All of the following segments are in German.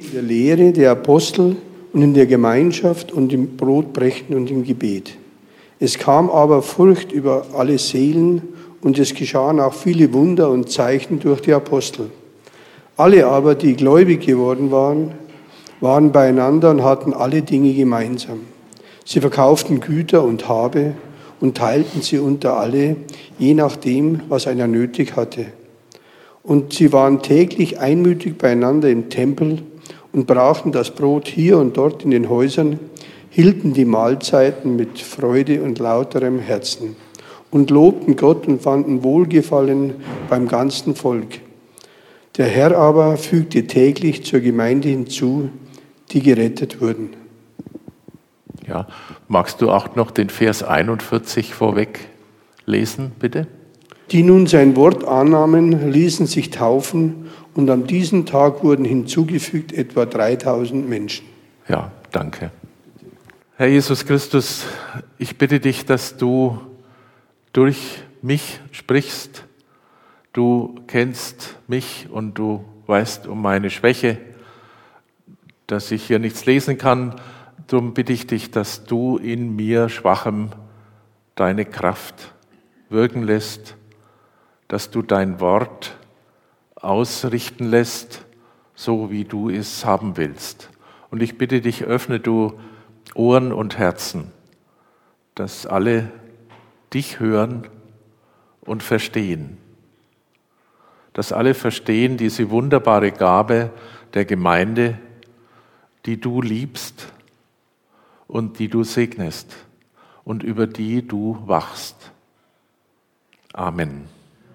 in der Lehre der Apostel und in der Gemeinschaft und im Brotbrechen und im Gebet. Es kam aber Furcht über alle Seelen und es geschahen auch viele Wunder und Zeichen durch die Apostel. Alle aber, die gläubig geworden waren beieinander und hatten alle Dinge gemeinsam. Sie verkauften Güter und Habe und teilten sie unter alle, je nachdem, was einer nötig hatte. Und sie waren täglich einmütig beieinander im Tempel und brachen das Brot hier und dort in den Häusern, hielten die Mahlzeiten mit Freude und lauterem Herzen und lobten Gott und fanden Wohlgefallen beim ganzen Volk. Der Herr aber fügte täglich zur Gemeinde hinzu, die gerettet wurden. Ja, magst du auch noch den Vers 41 vorweg lesen, bitte? Die nun sein Wort annahmen, ließen sich taufen und an diesem Tag wurden hinzugefügt etwa 3000 Menschen. Ja, danke. Herr Jesus Christus, ich bitte dich, dass du durch mich sprichst. Du kennst mich und du weißt um meine Schwäche, dass ich hier nichts lesen kann. Darum bitte ich dich, dass du in mir Schwachem deine Kraft wirken lässt, dass du dein Wort ausrichten lässt, so wie du es haben willst. Und ich bitte dich, öffne du Ohren und Herzen, dass alle dich hören und verstehen. Dass alle verstehen diese wunderbare Gabe der Gemeinde, die du liebst und die du segnest und über die du wachst. Amen.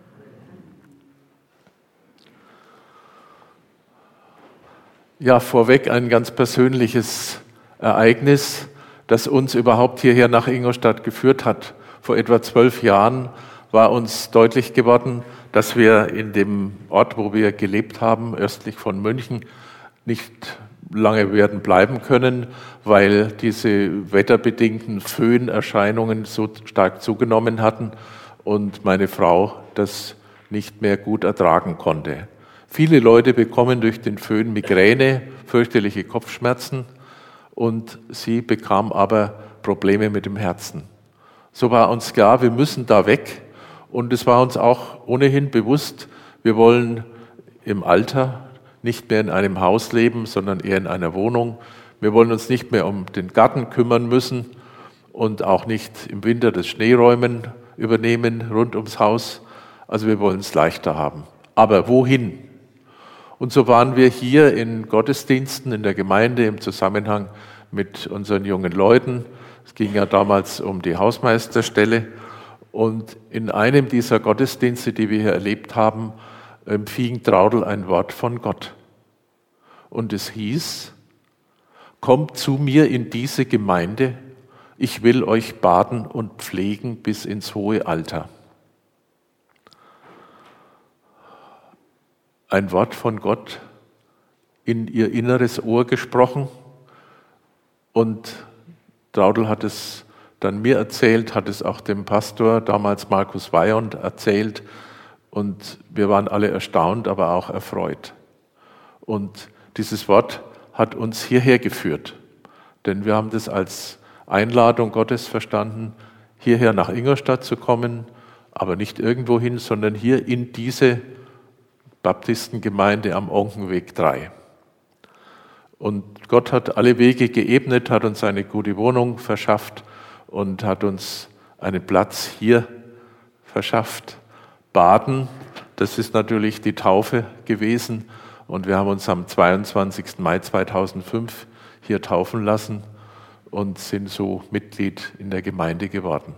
Ja, vorweg ein ganz persönliches Ereignis, das uns überhaupt hierher nach Ingolstadt geführt hat. Vor etwa 12 Jahren war uns deutlich geworden, dass wir in dem Ort, wo wir gelebt haben, östlich von München, nicht lange werden bleiben können, weil diese wetterbedingten Föhnerscheinungen so stark zugenommen hatten und meine Frau das nicht mehr gut ertragen konnte. Viele Leute bekommen durch den Föhn Migräne, fürchterliche Kopfschmerzen und sie bekam aber Probleme mit dem Herzen. So war uns klar, wir müssen da weg und es war uns auch ohnehin bewusst, wir wollen im Alter nicht mehr in einem Haus leben, sondern eher in einer Wohnung. Wir wollen uns nicht mehr um den Garten kümmern müssen und auch nicht im Winter das Schneeräumen übernehmen rund ums Haus. Also wir wollen es leichter haben. Aber wohin? Und so waren wir hier in Gottesdiensten in der Gemeinde im Zusammenhang mit unseren jungen Leuten. Es ging ja damals um die Hausmeisterstelle. Und in einem dieser Gottesdienste, die wir hier erlebt haben, empfing Traudl ein Wort von Gott. Und es hieß, kommt zu mir in diese Gemeinde, ich will euch baden und pflegen bis ins hohe Alter. Ein Wort von Gott in ihr inneres Ohr gesprochen und Traudl hat es dann mir erzählt, hat es auch dem Pastor, damals Markus Weyand, erzählt und wir waren alle erstaunt, aber auch erfreut. Und dieses Wort hat uns hierher geführt, denn wir haben das als Einladung Gottes verstanden, hierher nach Ingolstadt zu kommen, aber nicht irgendwo hin, sondern hier in diese Baptistengemeinde am Onkenweg 3. Und Gott hat alle Wege geebnet, hat uns eine gute Wohnung verschafft und hat uns einen Platz hier verschafft. Baden, das ist natürlich die Taufe gewesen und wir haben uns am 22. Mai 2005 hier taufen lassen und sind so Mitglied in der Gemeinde geworden.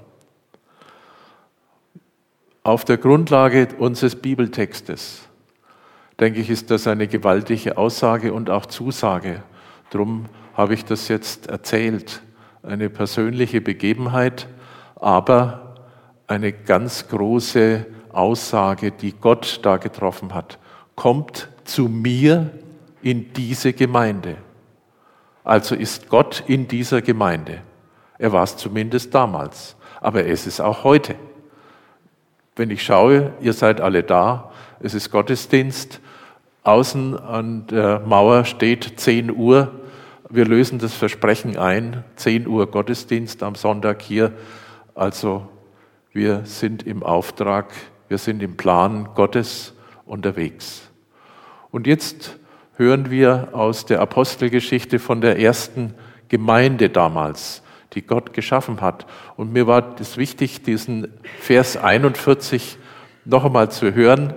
Auf der Grundlage unseres Bibeltextes denke ich, ist das eine gewaltige Aussage und auch Zusage. Darum habe ich das jetzt erzählt. Eine persönliche Begebenheit, aber eine ganz große Aussage, die Gott da getroffen hat. Kommt zu mir in diese Gemeinde. Also ist Gott in dieser Gemeinde. Er war es zumindest damals, aber er ist es auch heute. Wenn ich schaue, ihr seid alle da, es ist Gottesdienst, außen an der Mauer steht 10 Uhr. Wir lösen das Versprechen ein, 10 Uhr Gottesdienst am Sonntag hier. Also wir sind im Auftrag, wir sind im Plan Gottes unterwegs. Und jetzt hören wir aus der Apostelgeschichte von der ersten Gemeinde damals, die Gott geschaffen hat. Und mir war es wichtig, diesen Vers 41 noch einmal zu hören,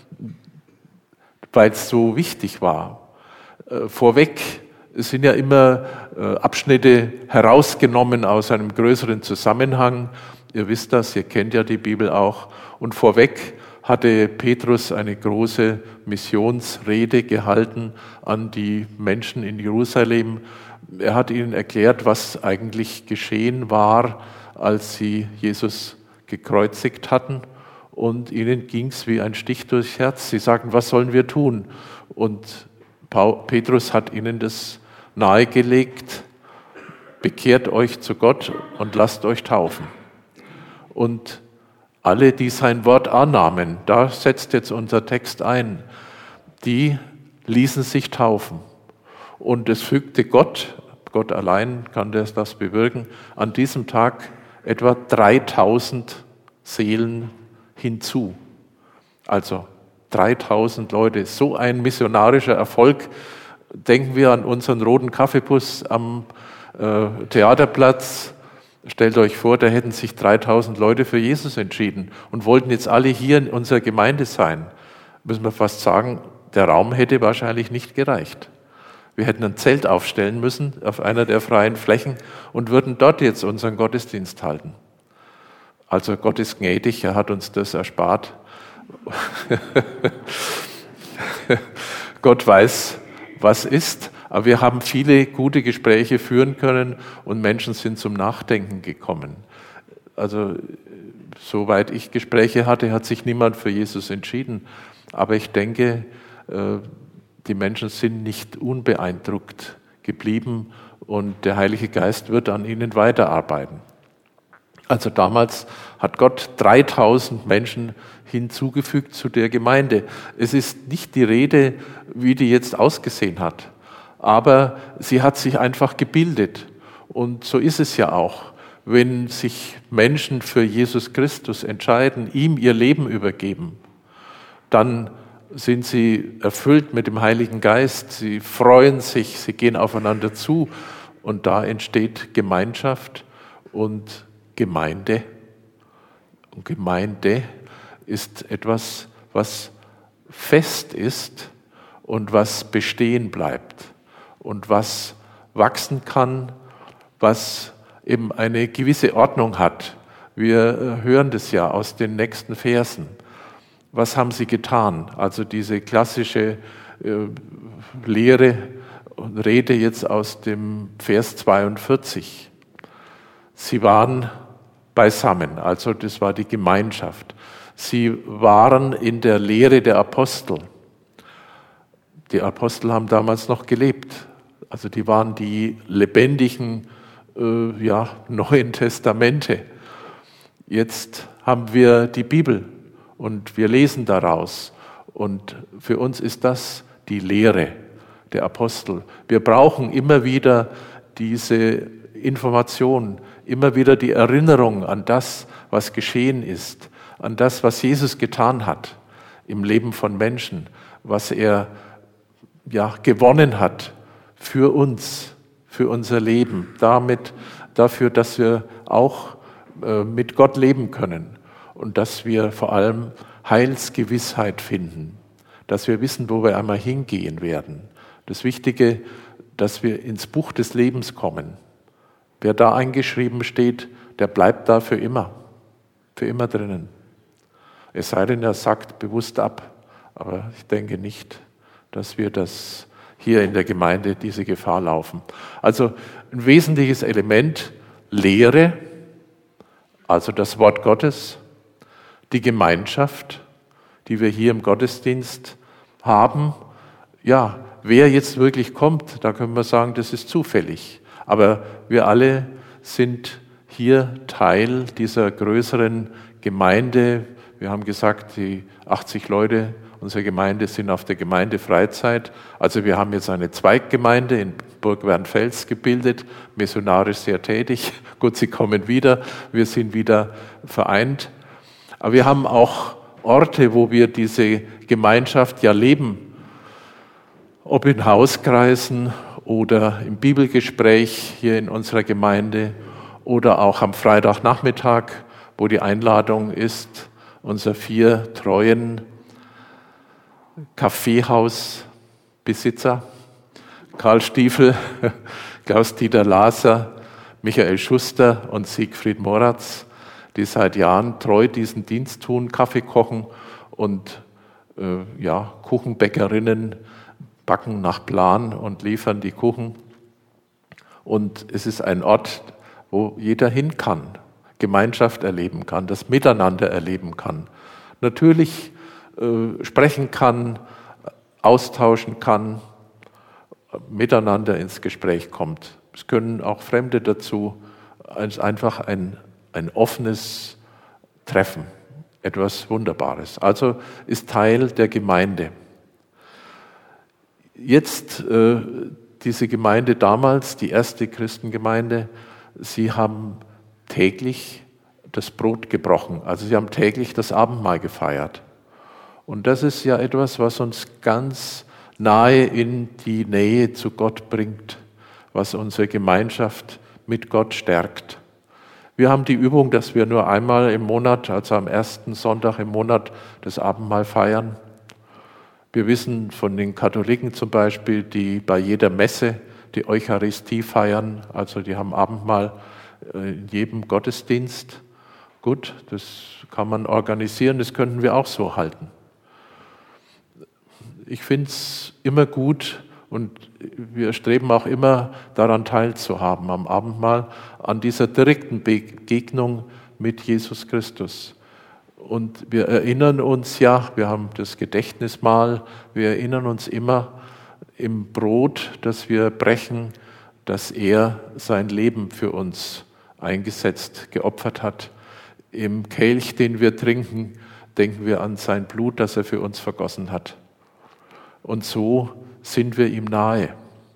weil es so wichtig war. Vorweg sind ja immer Abschnitte herausgenommen aus einem größeren Zusammenhang. Ihr wisst das, ihr kennt ja die Bibel auch. Und vorweg hatte Petrus eine große Missionsrede gehalten an die Menschen in Jerusalem. Er hat ihnen erklärt, was eigentlich geschehen war, als sie Jesus gekreuzigt hatten. Und ihnen ging es wie ein Stich durchs Herz. Sie sagten, was sollen wir tun? Und Petrus hat ihnen das nahegelegt, bekehrt euch zu Gott und lasst euch taufen. Und alle, die sein Wort annahmen, da setzt jetzt unser Text ein, die ließen sich taufen. Und es fügte Gott allein kann das bewirken, an diesem Tag etwa 3000 Seelen hinzu. Also 3000 Leute, so ein missionarischer Erfolg. Denken wir an unseren roten Kaffeebus am Theaterplatz. Stellt euch vor, da hätten sich 3000 Leute für Jesus entschieden und wollten jetzt alle hier in unserer Gemeinde sein. Müssen wir fast sagen, der Raum hätte wahrscheinlich nicht gereicht. Wir hätten ein Zelt aufstellen müssen auf einer der freien Flächen und würden dort jetzt unseren Gottesdienst halten. Also Gott ist gnädig, er hat uns das erspart. Gott weiß, was ist, aber wir haben viele gute Gespräche führen können und Menschen sind zum Nachdenken gekommen. Also soweit ich Gespräche hatte, hat sich niemand für Jesus entschieden. Aber ich denke, die Menschen sind nicht unbeeindruckt geblieben und der Heilige Geist wird an ihnen weiterarbeiten. Also damals hat Gott 3000 Menschen hinzugefügt zu der Gemeinde. Es ist nicht die Rede, wie die jetzt ausgesehen hat, aber sie hat sich einfach gebildet. Und so ist es ja auch, wenn sich Menschen für Jesus Christus entscheiden, ihm ihr Leben übergeben, dann sind sie erfüllt mit dem Heiligen Geist, sie freuen sich, sie gehen aufeinander zu und da entsteht Gemeinschaft und Gemeinde. Und Gemeinde ist etwas, was fest ist und was bestehen bleibt und was wachsen kann, was eben eine gewisse Ordnung hat. Wir hören das ja aus den nächsten Versen. Was haben sie getan? Also diese klassische Lehre und Rede jetzt aus dem Vers 42. Sie waren beisammen, also das war die Gemeinschaft. Sie waren in der Lehre der Apostel. Die Apostel haben damals noch gelebt. Also die waren die lebendigen Neuen Testamente. Jetzt haben wir die Bibel und wir lesen daraus. Und für uns ist das die Lehre der Apostel. Wir brauchen immer wieder diese Information, immer wieder die Erinnerung an das, was geschehen ist, an das, was Jesus getan hat im Leben von Menschen, was er gewonnen hat für uns, für unser Leben, dafür, dass wir auch mit Gott leben können und dass wir vor allem Heilsgewissheit finden, dass wir wissen, wo wir einmal hingehen werden. Das Wichtige, dass wir ins Buch des Lebens kommen. Wer da eingeschrieben steht, der bleibt da für immer drinnen. Es sei denn, er sagt bewusst ab, aber ich denke nicht, dass wir das hier in der Gemeinde diese Gefahr laufen. Also ein wesentliches Element, Lehre, also das Wort Gottes, die Gemeinschaft, die wir hier im Gottesdienst haben. Ja, wer jetzt wirklich kommt, da können wir sagen, das ist zufällig. Aber wir alle sind hier Teil dieser größeren Gemeinde. Wir haben gesagt, die 80 Leute unsere Gemeinde sind auf der Gemeindefreizeit. Also wir haben jetzt eine Zweiggemeinde in Burg Wernfels gebildet, missionarisch sehr tätig. Gut, sie kommen wieder, wir sind wieder vereint. Aber wir haben auch Orte, wo wir diese Gemeinschaft ja leben, ob in Hauskreisen oder im Bibelgespräch hier in unserer Gemeinde oder auch am Freitagnachmittag, wo die Einladung ist, unser 4 treuen Kaffeehausbesitzer, Karl Stiefel, Klaus-Dieter Laser, Michael Schuster und Siegfried Moratz, die seit Jahren treu diesen Dienst tun, Kaffee kochen und Kuchenbäckerinnen backen nach Plan und liefern die Kuchen. Und es ist ein Ort, wo jeder hin kann, Gemeinschaft erleben kann, das Miteinander erleben kann. Natürlich sprechen kann, austauschen kann, miteinander ins Gespräch kommt. Es können auch Fremde dazu, einfach ein offenes Treffen, etwas Wunderbares. Also ist Teil der Gemeinde. Jetzt diese Gemeinde damals, die erste Christengemeinde, sie haben täglich das Brot gebrochen. Also sie haben täglich das Abendmahl gefeiert. Und das ist ja etwas, was uns ganz nahe in die Nähe zu Gott bringt, was unsere Gemeinschaft mit Gott stärkt. Wir haben die Übung, dass wir nur einmal im Monat, also am ersten Sonntag im Monat, das Abendmahl feiern. Wir wissen von den Katholiken zum Beispiel, die bei jeder Messe die Eucharistie feiern, also die haben Abendmahl in jedem Gottesdienst. Gut, das kann man organisieren, das könnten wir auch so halten. Ich finde es immer gut und wir streben auch immer daran teilzuhaben am Abendmahl, an dieser direkten Begegnung mit Jesus Christus. Und wir erinnern uns ja, wir haben das Gedächtnismahl, wir erinnern uns immer im Brot, das wir brechen, dass er sein Leben für uns eingesetzt, geopfert hat. Im Kelch, den wir trinken, denken wir an sein Blut, das er für uns vergossen hat. Und so sind wir ihm nahe.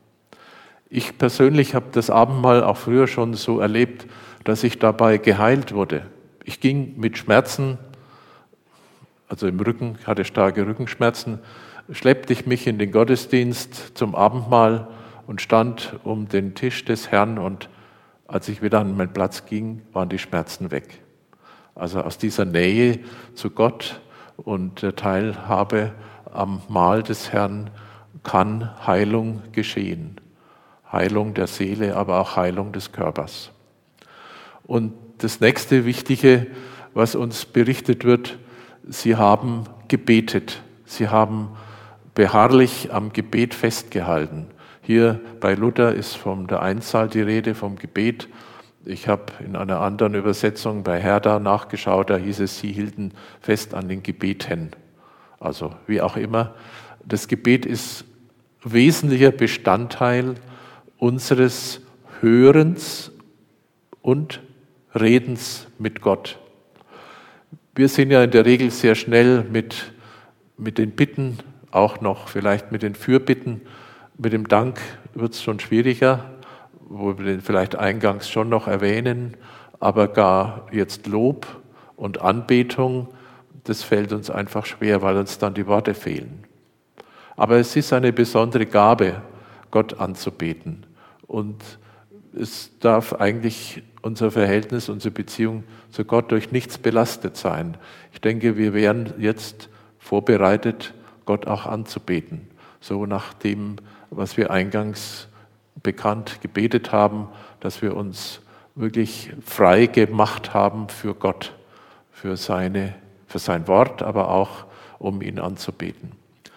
Ich persönlich habe das Abendmahl auch früher schon so erlebt, dass ich dabei geheilt wurde. Ich ging mit Schmerzen, also im Rücken, ich hatte starke Rückenschmerzen, schleppte ich mich in den Gottesdienst zum Abendmahl und stand um den Tisch des Herrn und als ich wieder an meinen Platz ging, waren die Schmerzen weg. Also aus dieser Nähe zu Gott und der Teilhabe am Mahl des Herrn kann Heilung geschehen. Heilung der Seele, aber auch Heilung des Körpers. Und das nächste Wichtige, was uns berichtet wird, sie haben gebetet. Sie haben beharrlich am Gebet festgehalten. Hier bei Luther ist von der Einzahl die Rede, vom Gebet. Ich habe in einer anderen Übersetzung bei Herder nachgeschaut, da hieß es, sie hielten fest an den Gebeten. Also wie auch immer, das Gebet ist wesentlicher Bestandteil unseres Hörens und Redens mit Gott. Wir sind ja in der Regel sehr schnell mit den Bitten, auch noch vielleicht mit den Fürbitten. Mit dem Dank wird es schon schwieriger, wo wir den vielleicht eingangs schon noch erwähnen, aber gar jetzt Lob und Anbetung, das fällt uns einfach schwer, weil uns dann die Worte fehlen. Aber es ist eine besondere Gabe, Gott anzubeten. Und es darf eigentlich unser Verhältnis, unsere Beziehung zu Gott durch nichts belastet sein. Ich denke, wir wären jetzt vorbereitet, Gott auch anzubeten. So nach dem, was wir eingangs bekannt gebetet haben, dass wir uns wirklich frei gemacht haben für Gott, für sein Wort, aber auch um ihn anzubeten.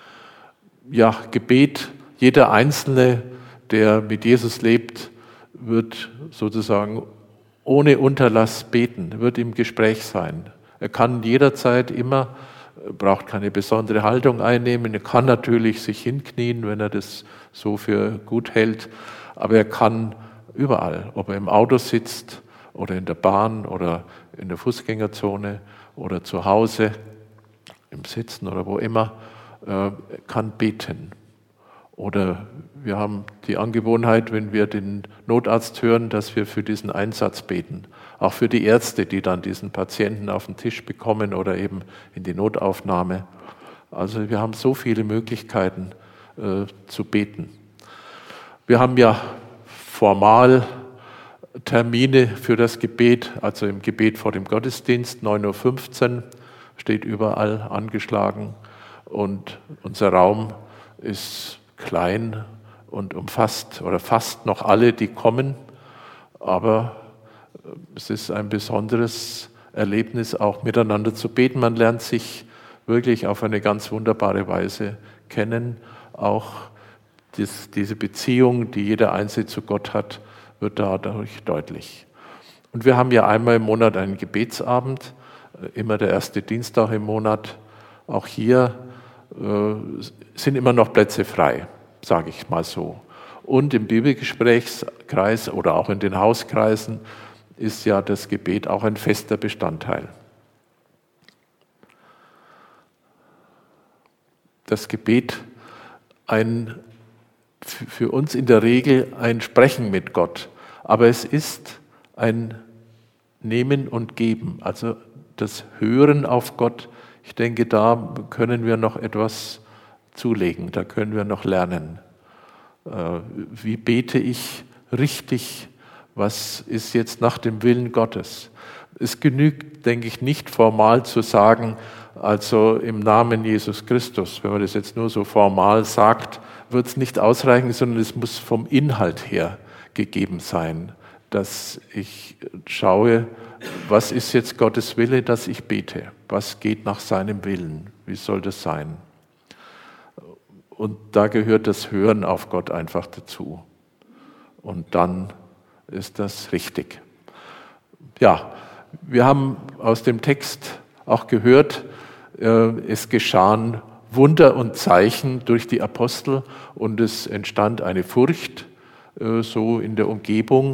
Ja, Gebet, jeder Einzelne, der mit Jesus lebt, wird sozusagen ohne Unterlass beten, wird im Gespräch sein. Er kann jederzeit immer, braucht keine besondere Haltung einnehmen, er kann natürlich sich hinknien, wenn er das so für gut hält, aber er kann überall, ob er im Auto sitzt oder in der Bahn oder in der Fußgängerzone oder zu Hause, im Sitzen oder wo immer, kann beten. Oder wir haben die Angewohnheit, wenn wir den Notarzt hören, dass wir für diesen Einsatz beten. Auch für die Ärzte, die dann diesen Patienten auf den Tisch bekommen oder eben in die Notaufnahme. Also wir haben so viele Möglichkeiten zu beten. Wir haben ja formal Termine für das Gebet, also im Gebet vor dem Gottesdienst, 9:15 Uhr, steht überall angeschlagen. Und unser Raum ist klein und umfasst oder fast noch alle, die kommen. Aber es ist ein besonderes Erlebnis, auch miteinander zu beten. Man lernt sich wirklich auf eine ganz wunderbare Weise kennen. Auch diese Beziehung, die jeder Einzelne zu Gott hat, wird dadurch deutlich. Und wir haben ja einmal im Monat einen Gebetsabend, immer der erste Dienstag im Monat. Auch hier sind immer noch Plätze frei, sage ich mal so. Und im Bibelgesprächskreis oder auch in den Hauskreisen ist ja das Gebet auch ein fester Bestandteil. Das Gebet für uns in der Regel ein Sprechen mit Gott, aber es ist ein Nehmen und Geben, also das Hören auf Gott. Ich denke, da können wir noch etwas zulegen, da können wir noch lernen. Wie bete ich richtig? Was ist jetzt nach dem Willen Gottes? Es genügt, denke ich, nicht formal zu sagen, also im Namen Jesus Christus. Wenn man das jetzt nur so formal sagt, wird es nicht ausreichen, sondern es muss vom Inhalt her gegeben sein, dass ich schaue, was ist jetzt Gottes Wille, dass ich bete? Was geht nach seinem Willen? Wie soll das sein? Und da gehört das Hören auf Gott einfach dazu. Und dann ist das richtig. Ja, wir haben aus dem Text auch gehört, es geschahen Wunder und Zeichen durch die Apostel und es entstand eine Furcht so in der Umgebung.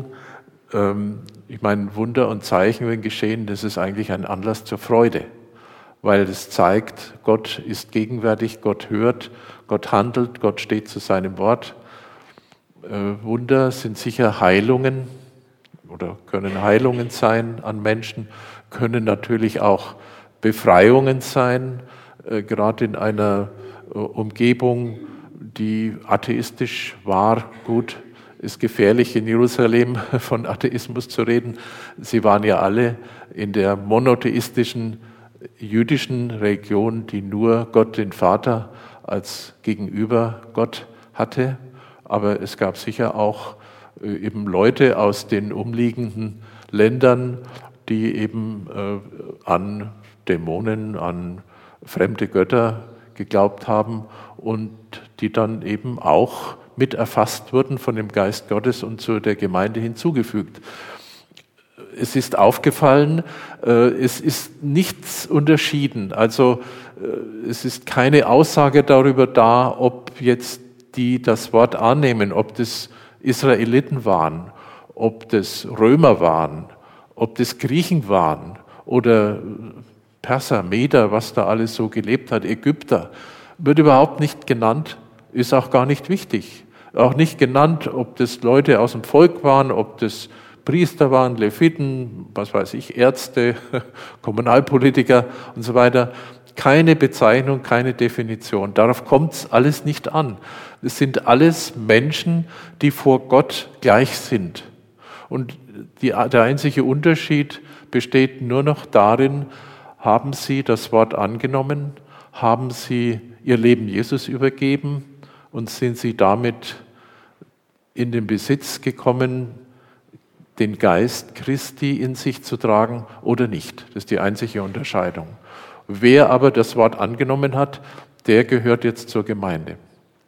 Ich meine, Wunder und Zeichen, wenn geschehen, das ist eigentlich ein Anlass zur Freude, weil es zeigt, Gott ist gegenwärtig, Gott hört, Gott handelt, Gott steht zu seinem Wort. Wunder sind sicher Heilungen oder können Heilungen sein an Menschen, können natürlich auch Befreiungen sein, gerade in einer Umgebung, die atheistisch war. Gut, ist gefährlich in Jerusalem von Atheismus zu reden. Sie waren ja alle in der monotheistischen jüdischen Religion, die nur Gott, den Vater, als Gegenüber Gott hatte. Aber es gab sicher auch eben Leute aus den umliegenden Ländern, die eben an Dämonen, an fremde Götter geglaubt haben und die dann eben auch mit erfasst wurden von dem Geist Gottes und zu der Gemeinde hinzugefügt. Es ist aufgefallen, es ist nichts unterschieden. Also es ist keine Aussage darüber da, ob jetzt die das Wort annehmen, ob das Israeliten waren, ob das Römer waren, ob das Griechen waren oder Perser, Meder, was da alles so gelebt hat, Ägypter, wird überhaupt nicht genannt, ist auch gar nicht wichtig. Auch nicht genannt, ob das Leute aus dem Volk waren, ob das Priester waren, Leviten, was weiß ich, Ärzte, Kommunalpolitiker und so weiter. Keine Bezeichnung, keine Definition. Darauf kommt es alles nicht an. Es sind alles Menschen, die vor Gott gleich sind. Und der einzige Unterschied besteht nur noch darin, haben sie das Wort angenommen, haben sie ihr Leben Jesus übergeben und sind sie damit in den Besitz gekommen, den Geist Christi in sich zu tragen oder nicht. Das ist die einzige Unterscheidung. Wer aber das Wort angenommen hat, der gehört jetzt zur Gemeinde.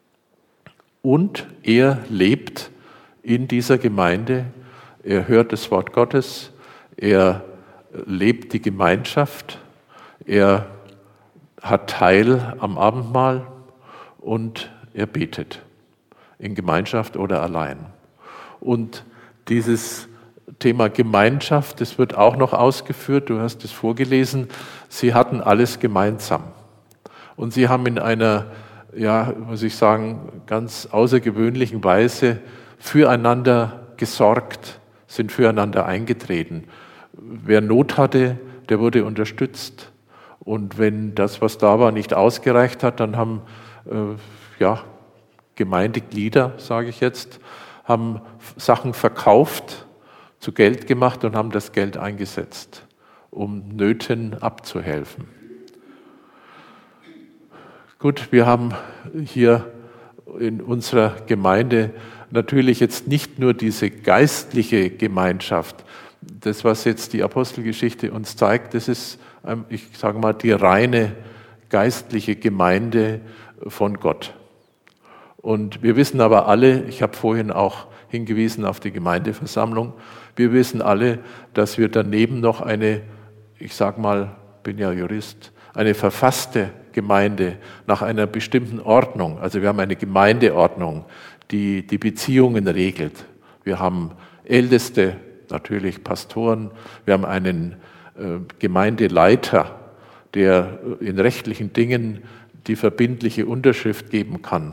Und er lebt in dieser Gemeinde, er hört das Wort Gottes, er lebt die Gemeinschaft, er hat Teil am Abendmahl und er betet in Gemeinschaft oder allein. Und dieses Thema Gemeinschaft, das wird auch noch ausgeführt, du hast es vorgelesen, sie hatten alles gemeinsam. Und sie haben in einer, ja, muss ich sagen, ganz außergewöhnlichen Weise füreinander gesorgt, sind füreinander eingetreten. Wer Not hatte, der wurde unterstützt. Und wenn das, was da war, nicht ausgereicht hat, dann haben Gemeindeglieder, sage ich jetzt, haben Sachen verkauft, zu Geld gemacht und haben das Geld eingesetzt, um Nöten abzuhelfen. Gut, wir haben hier in unserer Gemeinde natürlich jetzt nicht nur diese geistliche Gemeinschaft. Das, was jetzt die Apostelgeschichte uns zeigt, das ist, ich sage mal, die reine geistliche Gemeinde von Gott. Und wir wissen aber alle, ich habe vorhin auch hingewiesen auf die Gemeindeversammlung, wir wissen alle, dass wir daneben noch eine, ich sage mal, bin ja Jurist, eine verfasste Gemeinde nach einer bestimmten Ordnung. Also wir haben eine Gemeindeordnung, die die Beziehungen regelt. Wir haben Älteste, natürlich Pastoren, wir haben einen Gemeindeleiter, der in rechtlichen Dingen die verbindliche Unterschrift geben kann.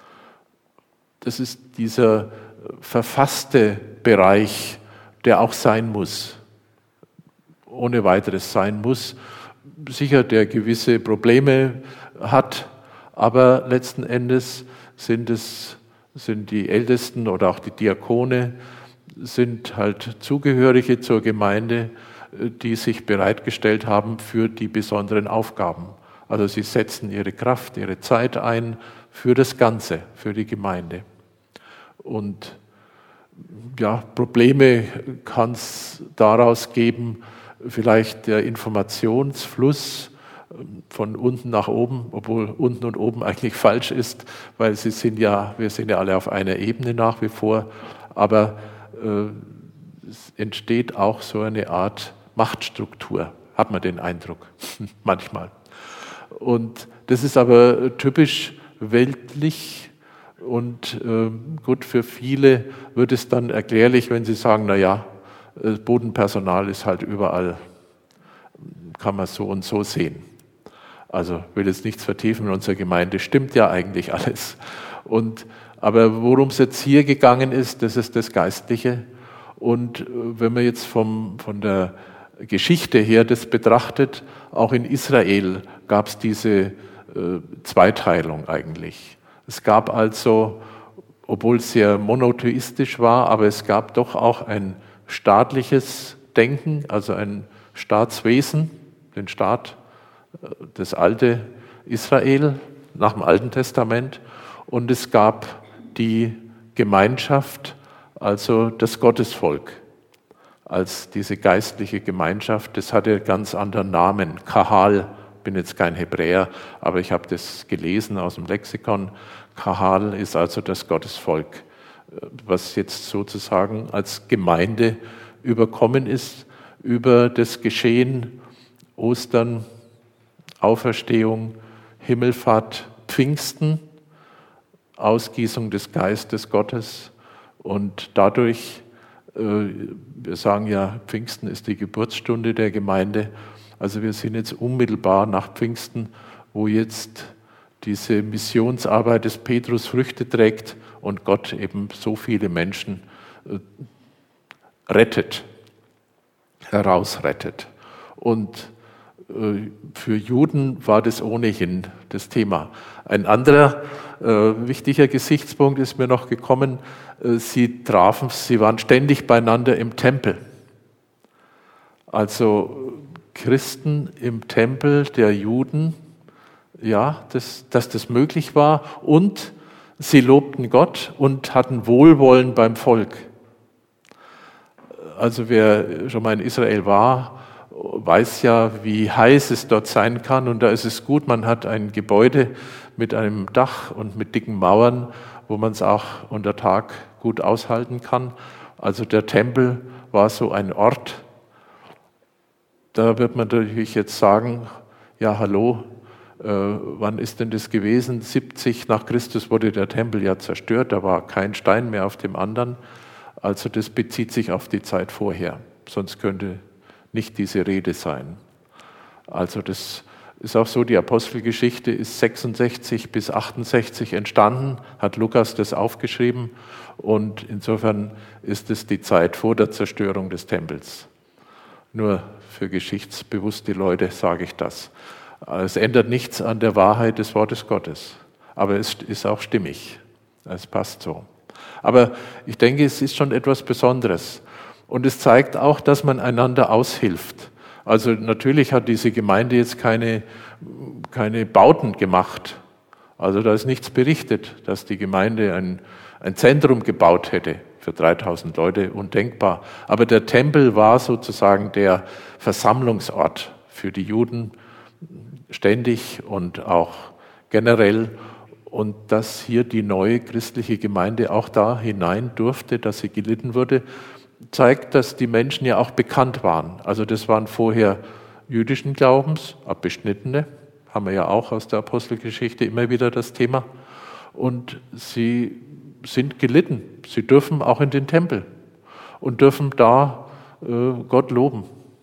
Das ist dieser verfasste Bereich, der auch sein muss, ohne weiteres sein muss. Sicher, der gewisse Probleme hat, aber letzten Endes sind die Ältesten oder auch die Diakone sind halt Zugehörige zur Gemeinde, die sich bereitgestellt haben für die besonderen Aufgaben. Also sie setzen ihre Kraft, ihre Zeit ein für das Ganze, für die Gemeinde. Und ja, Probleme kann es daraus geben, vielleicht der Informationsfluss von unten nach oben, obwohl unten und oben eigentlich falsch ist, weil wir sind ja alle auf einer Ebene nach wie vor, aber es entsteht auch so eine Art Machtstruktur, hat man den Eindruck, manchmal. Und das ist aber typisch weltlich und gut, für viele wird es dann erklärlich, wenn sie sagen, naja, Bodenpersonal ist halt überall, kann man so und so sehen. Also will jetzt nichts vertiefen in unserer Gemeinde, stimmt ja eigentlich alles. Aber worum es jetzt hier gegangen ist, das ist das Geistliche. Und wenn man jetzt von der Geschichte her das betrachtet, auch in Israel gab es diese Zweiteilung eigentlich. Es gab also, obwohl es sehr monotheistisch war, aber es gab doch auch ein staatliches Denken, also ein Staatswesen, den Staat, das alte Israel nach dem Alten Testament, und es gab die Gemeinschaft, also das Gottesvolk, als diese geistliche Gemeinschaft. Das hatte einen ganz anderen Namen, Kahal. Ich bin jetzt kein Hebräer, aber ich habe das gelesen aus dem Lexikon. Kahal ist also das Gottesvolk, was jetzt sozusagen als Gemeinde überkommen ist über das Geschehen Ostern, Auferstehung, Himmelfahrt, Pfingsten, Ausgießung des Geistes Gottes und dadurch, wir sagen ja, Pfingsten ist die Geburtsstunde der Gemeinde, also wir sind jetzt unmittelbar nach Pfingsten, wo jetzt diese Missionsarbeit des Petrus Früchte trägt und Gott eben so viele Menschen rettet, herausrettet. Und für Juden war das ohnehin das Thema. Ein anderer wichtiger Gesichtspunkt ist mir noch gekommen, sie waren ständig beieinander im Tempel. Also Christen im Tempel der Juden, ja, dass das möglich war, und sie lobten Gott und hatten Wohlwollen beim Volk. Also wer schon mal in Israel war, weiß ja, wie heiß es dort sein kann, und da ist es gut, man hat ein Gebäude mit einem Dach und mit dicken Mauern, wo man es auch unter Tag gut aushalten kann. Also der Tempel war so ein Ort. Da wird man natürlich jetzt sagen, ja hallo, wann ist denn das gewesen? 70 nach Christus wurde der Tempel ja zerstört, da war kein Stein mehr auf dem anderen. Also das bezieht sich auf die Zeit vorher, sonst könnte nicht diese Rede sein. Also das Ist auch so, die Apostelgeschichte ist 66 bis 68 entstanden, hat Lukas das aufgeschrieben und insofern ist es die Zeit vor der Zerstörung des Tempels. Nur für geschichtsbewusste Leute sage ich das. Es ändert nichts an der Wahrheit des Wortes Gottes, aber es ist auch stimmig. Es passt so. Aber ich denke, es ist schon etwas Besonderes und es zeigt auch, dass man einander aushilft. Also natürlich hat diese Gemeinde jetzt keine Bauten gemacht. Also da ist nichts berichtet, dass die Gemeinde ein Zentrum gebaut hätte für 3000 Leute, undenkbar. Aber der Tempel war sozusagen der Versammlungsort für die Juden ständig und auch generell. Und dass hier die neue christliche Gemeinde auch da hinein durfte, dass sie gelitten wurde, zeigt, dass die Menschen ja auch bekannt waren. Also das waren vorher jüdischen Glaubens, Abbeschnittene, haben wir ja auch aus der Apostelgeschichte immer wieder das Thema. Und sie sind gelitten. Sie dürfen auch in den Tempel und dürfen da Gott loben.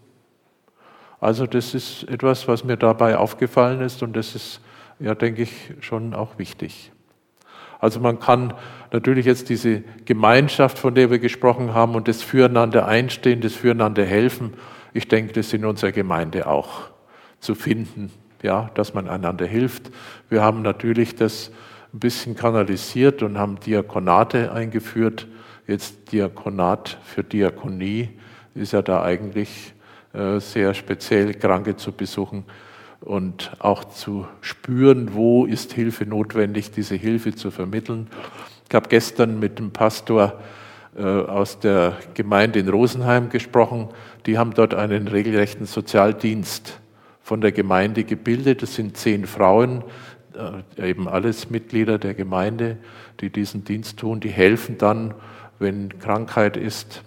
Also das ist etwas, was mir dabei aufgefallen ist und das ist, ja, denke ich, schon auch wichtig. Also man kann natürlich jetzt diese Gemeinschaft, von der wir gesprochen haben, und das Füreinander einstehen, das Füreinander helfen, ich denke, das ist in unserer Gemeinde auch zu finden, ja, dass man einander hilft. Wir haben natürlich das ein bisschen kanalisiert und haben Diakonate eingeführt. Jetzt Diakonat für Diakonie ist ja da eigentlich sehr speziell, Kranke zu besuchen und auch zu spüren, wo ist Hilfe notwendig, diese Hilfe zu vermitteln. Ich habe gestern mit dem Pastor aus der Gemeinde in Rosenheim gesprochen. Die haben dort einen regelrechten Sozialdienst von der Gemeinde gebildet. Das sind 10 Frauen, eben alles Mitglieder der Gemeinde, die diesen Dienst tun. Die helfen dann, wenn Krankheit ist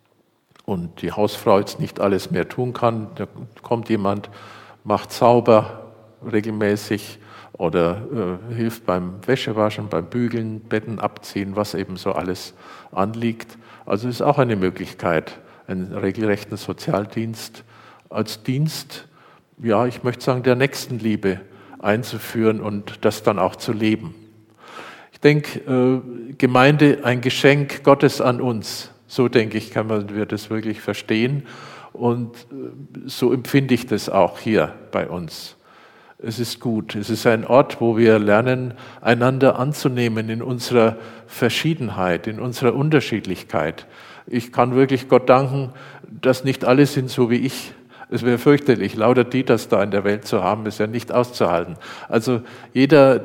und die Hausfrau jetzt nicht alles mehr tun kann. Da kommt jemand, macht sauber regelmäßig oder hilft beim Wäschewaschen, beim Bügeln, Betten abziehen, was eben so alles anliegt. Also ist auch eine Möglichkeit, einen regelrechten Sozialdienst als Dienst, ja, ich möchte sagen, Nächstenliebe einzuführen und das dann auch zu leben. Ich denke, Gemeinde, ein Geschenk Gottes an uns, so denke ich, kann wir das wirklich verstehen. Und so empfinde ich das auch hier bei uns. Es ist gut. Es ist ein Ort, wo wir lernen, einander anzunehmen in unserer Verschiedenheit, in unserer Unterschiedlichkeit. Ich kann wirklich Gott danken, dass nicht alle sind so wie ich. Es wäre fürchterlich, lauter Dieters da in der Welt zu haben, ist ja nicht auszuhalten. Also jeder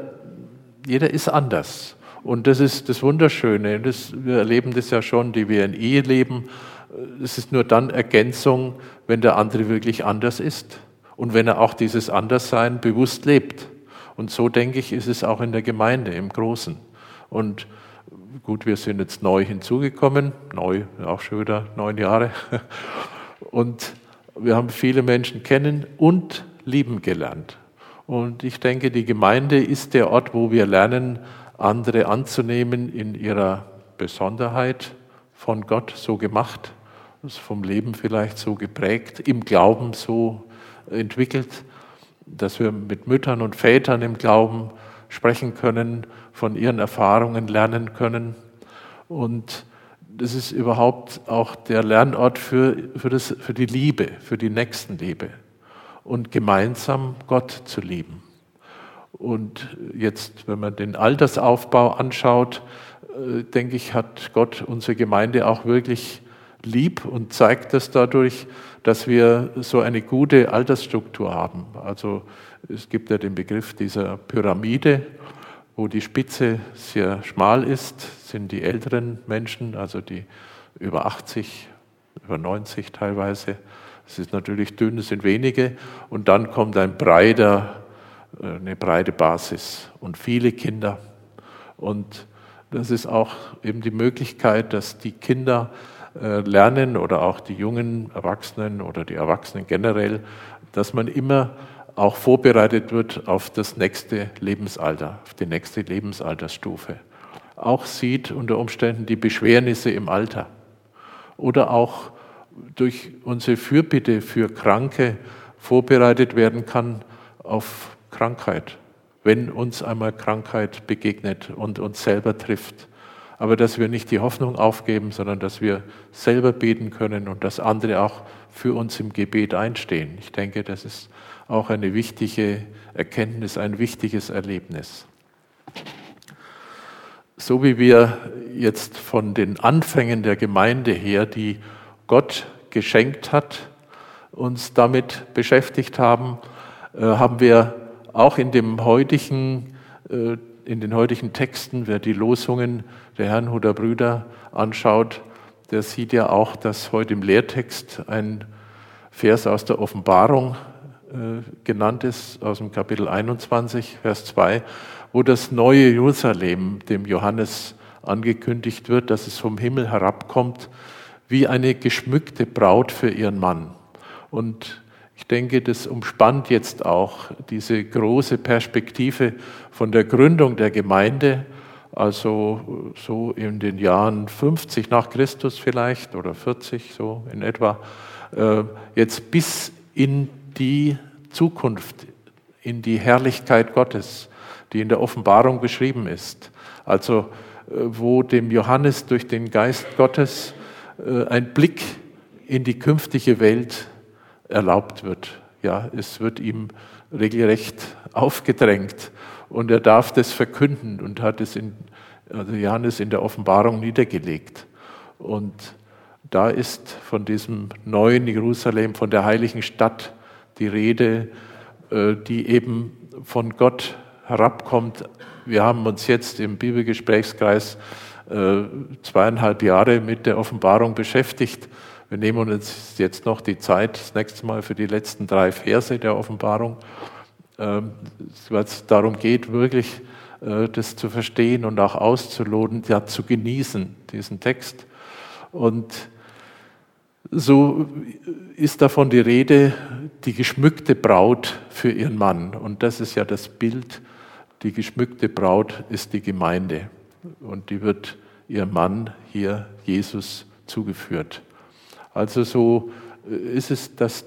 ist anders. Und das ist das Wunderschöne. Wir erleben das ja schon, die wir in Ehe leben. Es ist nur dann Ergänzung, wenn der andere wirklich anders ist und wenn er auch dieses Anderssein bewusst lebt. Und so, denke ich, ist es auch in der Gemeinde im Großen. Und gut, wir sind jetzt neu hinzugekommen, neu, auch schon wieder 9 Jahre. Und wir haben viele Menschen kennen und lieben gelernt. Und ich denke, die Gemeinde ist der Ort, wo wir lernen, andere anzunehmen in ihrer Besonderheit, von Gott so gemacht, vom Leben vielleicht so geprägt, im Glauben so entwickelt, dass wir mit Müttern und Vätern im Glauben sprechen können, von ihren Erfahrungen lernen können. Und das ist überhaupt auch der Lernort für die Liebe, für die Nächstenliebe und gemeinsam Gott zu lieben. Und jetzt, wenn man den Altersaufbau anschaut, denke ich, hat Gott unsere Gemeinde auch wirklich lieb und zeigt das dadurch, dass wir so eine gute Altersstruktur haben. Also es gibt ja den Begriff dieser Pyramide, wo die Spitze sehr schmal ist, sind die älteren Menschen, also die über 80, über 90 teilweise. Es ist natürlich dünn, es sind wenige. Und dann kommt eine breite Basis und viele Kinder. Und das ist auch eben die Möglichkeit, dass die Kinder lernen oder auch die jungen Erwachsenen oder die Erwachsenen generell, dass man immer auch vorbereitet wird auf das nächste Lebensalter, auf die nächste Lebensaltersstufe. Auch sieht unter Umständen die Beschwernisse im Alter oder auch durch unsere Fürbitte für Kranke vorbereitet werden kann auf Krankheit, wenn uns einmal Krankheit begegnet und uns selber trifft. Aber dass wir nicht die Hoffnung aufgeben, sondern dass wir selber beten können und dass andere auch für uns im Gebet einstehen. Ich denke, das ist auch eine wichtige Erkenntnis, ein wichtiges Erlebnis. So wie wir jetzt von den Anfängen der Gemeinde her, die Gott geschenkt hat, uns damit beschäftigt haben, haben wir auch in den heutigen Texten, wer die Losungen der Herrnhuter Brüder anschaut, der sieht ja auch, dass heute im Lehrtext ein Vers aus der Offenbarung genannt ist, aus dem Kapitel 21, Vers 2, wo das neue Jerusalem dem Johannes angekündigt wird, dass es vom Himmel herabkommt, wie eine geschmückte Braut für ihren Mann. Und ich denke, das umspannt jetzt auch diese große Perspektive von der Gründung der Gemeinde, also so in den Jahren 50 nach Christus vielleicht oder 40 so in etwa, jetzt bis in die Zukunft, in die Herrlichkeit Gottes, die in der Offenbarung beschrieben ist. Also wo dem Johannes durch den Geist Gottes ein Blick in die künftige Welt erlaubt wird. Ja, es wird ihm regelrecht aufgedrängt und er darf das verkünden und hat es Johannes in der Offenbarung niedergelegt. Und da ist von diesem neuen Jerusalem, von der heiligen Stadt die Rede, die eben von Gott herabkommt. Wir haben uns jetzt im Bibelgesprächskreis 2,5 Jahre mit der Offenbarung beschäftigt. Wir nehmen uns jetzt noch die Zeit, das nächste Mal für die letzten 3 Verse der Offenbarung, weil es darum geht, wirklich das zu verstehen und auch auszuloten, ja, zu genießen, diesen Text. Und so ist davon die Rede, die geschmückte Braut für ihren Mann. Und das ist ja das Bild, die geschmückte Braut ist die Gemeinde. Und die wird ihrem Mann hier, Jesus, zugeführt. Also so ist es, dass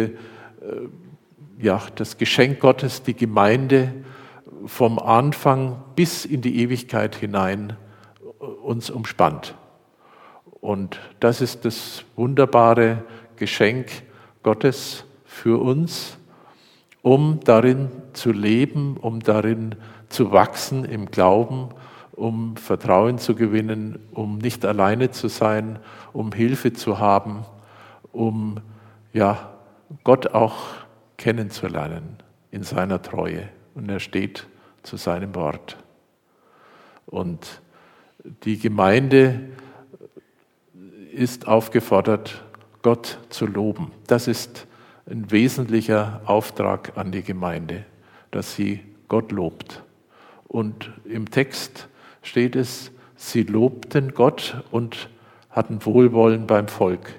das Geschenk Gottes, die Gemeinde vom Anfang bis in die Ewigkeit hinein uns umspannt. Und das ist das wunderbare Geschenk Gottes für uns, um darin zu leben, um darin zu wachsen im Glauben, um Vertrauen zu gewinnen, um nicht alleine zu sein, um Hilfe zu haben, um Gott auch kennenzulernen in seiner Treue. Und er steht zu seinem Wort. Und die Gemeinde ist aufgefordert, Gott zu loben. Das ist ein wesentlicher Auftrag an die Gemeinde, dass sie Gott lobt. Und im Text steht es, sie lobten Gott und hatten Wohlwollen beim Volk.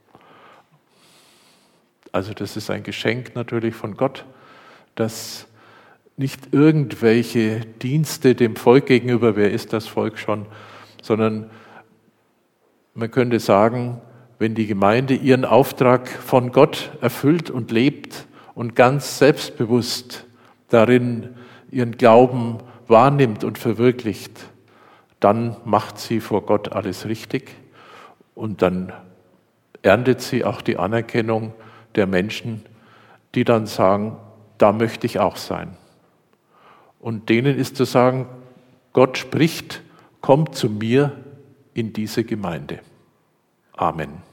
Also das ist ein Geschenk natürlich von Gott, dass nicht irgendwelche Dienste dem Volk gegenüber, wer ist das Volk schon, sondern man könnte sagen, wenn die Gemeinde ihren Auftrag von Gott erfüllt und lebt und ganz selbstbewusst darin ihren Glauben wahrnimmt und verwirklicht, dann macht sie vor Gott alles richtig und dann erntet sie auch die Anerkennung der Menschen, die dann sagen, da möchte ich auch sein. Und denen ist zu sagen, Gott spricht, kommt zu mir in diese Gemeinde. Amen.